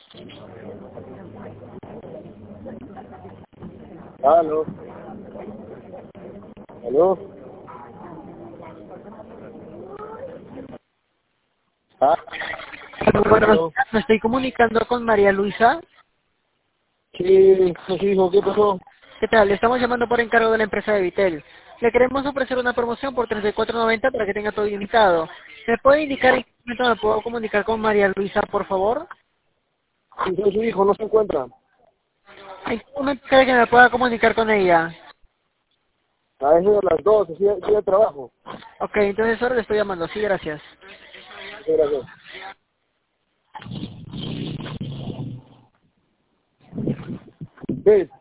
Aló. Aló. Ah, Buenos aló. días, me estoy comunicando con María Luisa. Sí, hijo, ¿qué pasó? ¿Qué tal? Le estamos llamando por encargo de la empresa de Vitel. Le queremos ofrecer una promoción por 34.90 para que tenga todo ilimitado. ¿Me puede indicar en qué momento me puedo comunicar con María Luisa, por favor? Sí, su hijo no se encuentra. ¿En qué momento cree que me pueda comunicar con ella? A eso de las 2, sí, sí de trabajo. Ok, entonces ahora le estoy llamando. Sí, gracias. Muchas gracias. Sí.